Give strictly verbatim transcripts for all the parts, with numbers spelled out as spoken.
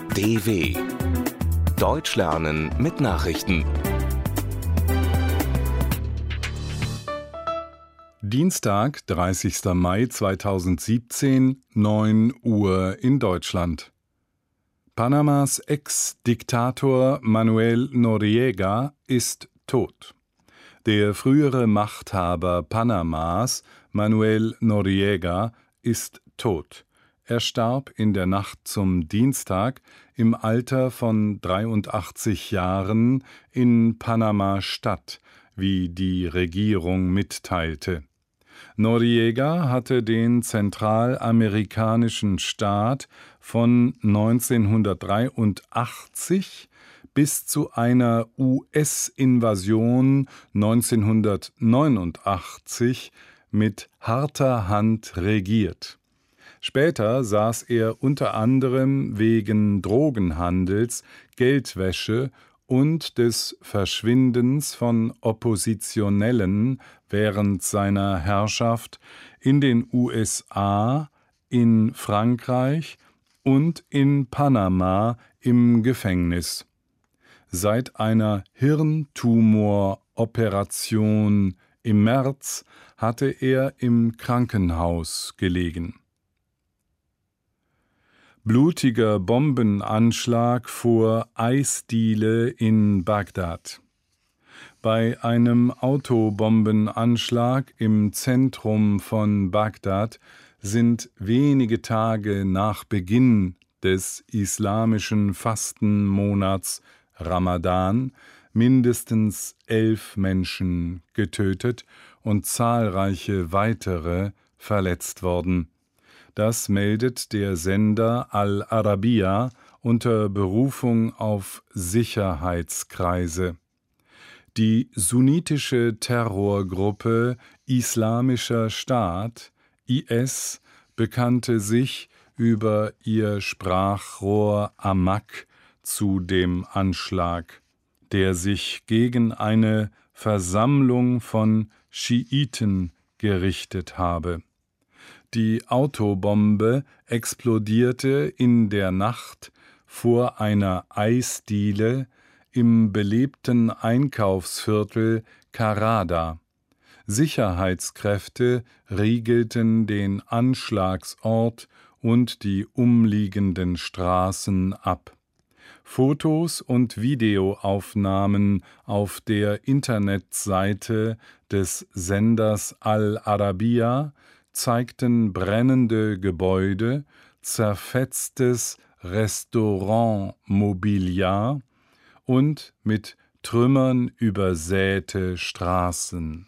D W Deutsch lernen mit Nachrichten. Dienstag, dreißigster Mai zweitausendsiebzehn, neun Uhr in Deutschland. Panamas Ex-Diktator Manuel Noriega ist tot. Der frühere Machthaber Panamas, Manuel Noriega, ist tot. Er starb in der Nacht zum Dienstag im Alter von dreiundachtzig Jahren in Panama-Stadt, wie die Regierung mitteilte. Noriega hatte den zentralamerikanischen Staat von neunzehnhundertdreiundachtzig bis zu einer U S-Invasion neunzehnhundertneunundachtzig mit harter Hand regiert. Später saß er unter anderem wegen Drogenhandels, Geldwäsche und des Verschwindens von Oppositionellen während seiner Herrschaft in den U S A, in Frankreich und in Panama im Gefängnis. Seit einer Hirntumoroperation im März hatte er im Krankenhaus gelegen. Blutiger Bombenanschlag vor Eisdiele in Bagdad. Bei einem Autobombenanschlag im Zentrum von Bagdad sind wenige Tage nach Beginn des islamischen Fastenmonats Ramadan mindestens elf Menschen getötet und zahlreiche weitere verletzt worden. Das meldet der Sender Al Arabiya unter Berufung auf Sicherheitskreise. Die sunnitische Terrorgruppe Islamischer Staat, I S, bekannte sich über ihr Sprachrohr Amaq zu dem Anschlag, der sich gegen eine Versammlung von Schiiten gerichtet habe. Die Autobombe explodierte in der Nacht vor einer Eisdiele im belebten Einkaufsviertel Karada. Sicherheitskräfte riegelten den Anschlagsort und die umliegenden Straßen ab. Fotos und Videoaufnahmen auf der Internetseite des Senders Al Arabiya zeigten brennende Gebäude, zerfetztes Restaurantmobiliar und mit Trümmern übersäte Straßen.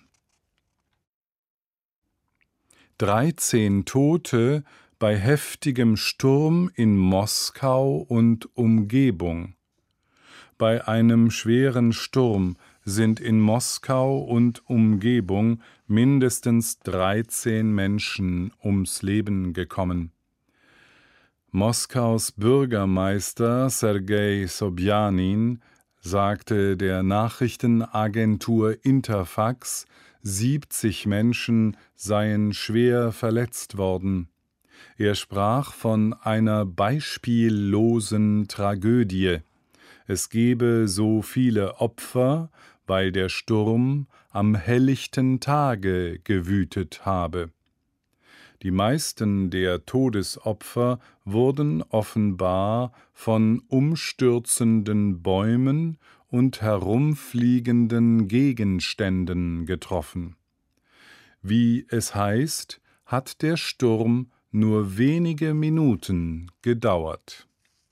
dreizehn Tote bei heftigem Sturm in Moskau und Umgebung. Bei einem schweren Sturm sind in Moskau und Umgebung mindestens dreizehn Menschen ums Leben gekommen. Moskaus Bürgermeister Sergei Sobjanin sagte der Nachrichtenagentur Interfax, siebzig Menschen seien schwer verletzt worden. Er sprach von einer beispiellosen Tragödie. Es gebe so viele Opfer, weil der Sturm am helllichten Tage gewütet habe. Die meisten der Todesopfer wurden offenbar von umstürzenden Bäumen und herumfliegenden Gegenständen getroffen. Wie es heißt, hat der Sturm nur wenige Minuten gedauert.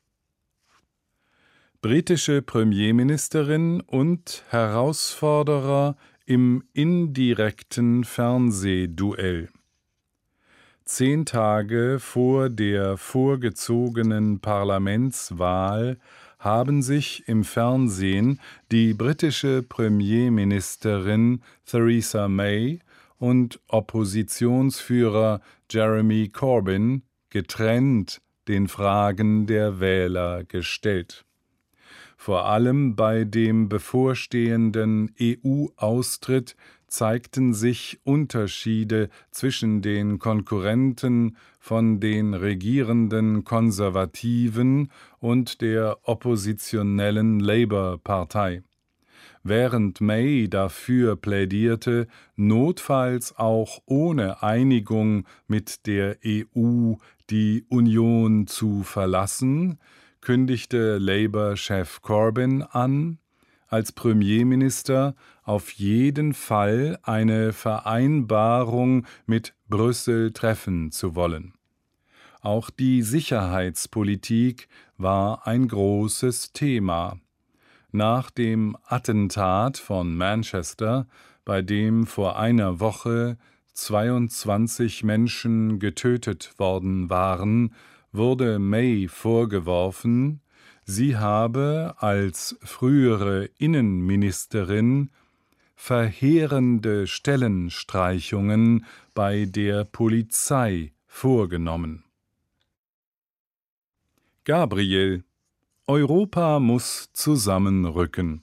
Britische Premierministerin und Herausforderer im indirekten Fernsehduell. Zehn Tage vor der vorgezogenen Parlamentswahl haben sich im Fernsehen die britische Premierministerin Theresa May und Oppositionsführer Jeremy Corbyn getrennt den Fragen der Wähler gestellt. Vor allem bei dem bevorstehenden E U-Austritt zeigten sich Unterschiede zwischen den Konkurrenten von den regierenden Konservativen und der oppositionellen Labour-Partei. Während May dafür plädierte, notfalls auch ohne Einigung mit der E U die Union zu verlassen, kündigte Labour-Chef Corbyn an, als Premierminister auf jeden Fall eine Vereinbarung mit Brüssel treffen zu wollen. Auch die Sicherheitspolitik war ein großes Thema. Nach dem Attentat von Manchester, bei dem vor einer Woche zweiundzwanzig Menschen getötet worden waren, wurde May vorgeworfen, sie habe als frühere Innenministerin verheerende Stellenstreichungen bei der Polizei vorgenommen. Gabriel: Europa muss zusammenrücken.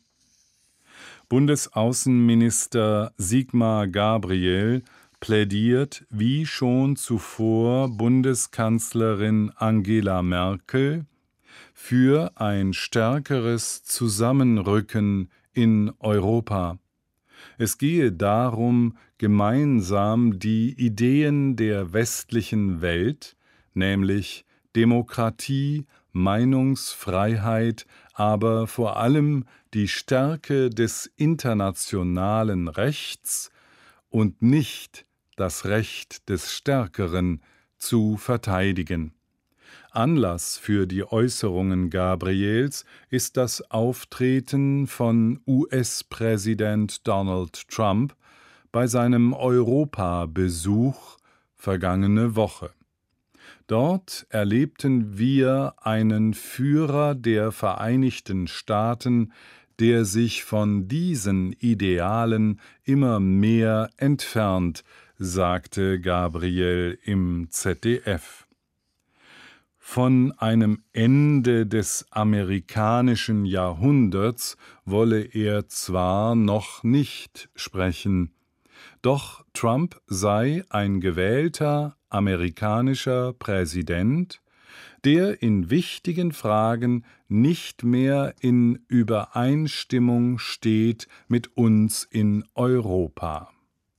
Bundesaußenminister Sigmar Gabriel plädiert wie schon zuvor Bundeskanzlerin Angela Merkel für ein stärkeres Zusammenrücken in Europa. Es gehe darum, gemeinsam die Ideen der westlichen Welt, nämlich Demokratie, Meinungsfreiheit, aber vor allem die Stärke des internationalen Rechts und nicht das Recht des Stärkeren zu verteidigen. Anlass für die Äußerungen Gabriels ist das Auftreten von U S-Präsident Donald Trump bei seinem Europabesuch vergangene Woche. Dort erlebten wir einen Führer der Vereinigten Staaten, der sich von diesen Idealen immer mehr entfernt, sagte Gabriel im Z D F. Von einem Ende des amerikanischen Jahrhunderts wolle er zwar noch nicht sprechen, doch Trump sei ein gewählter amerikanischer Präsident, der in wichtigen Fragen nicht mehr in Übereinstimmung steht mit uns in Europa.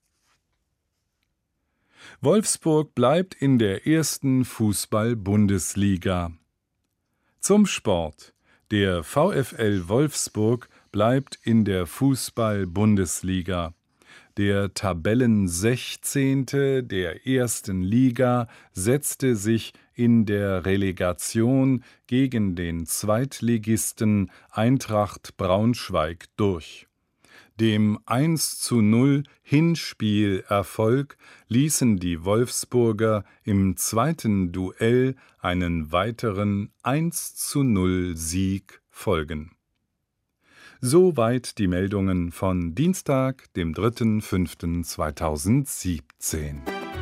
Wolfsburg bleibt in der ersten Fußball-Bundesliga. Zum Sport. Der VfL Wolfsburg bleibt in der Fußball-Bundesliga. Der Tabellensechzehnte der ersten Liga setzte sich in der Relegation gegen den Zweitligisten Eintracht Braunschweig durch. Dem eins zu null Hinspielerfolg ließen die Wolfsburger im zweiten Duell einen weiteren eins zu null Sieg folgen. Soweit die Meldungen von Dienstag, dem dritten fünften zweitausendsiebzehn.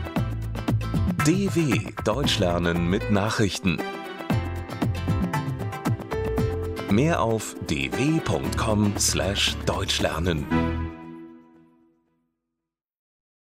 D W Deutsch lernen mit Nachrichten. Mehr auf d w punkt com slash deutsch lernen.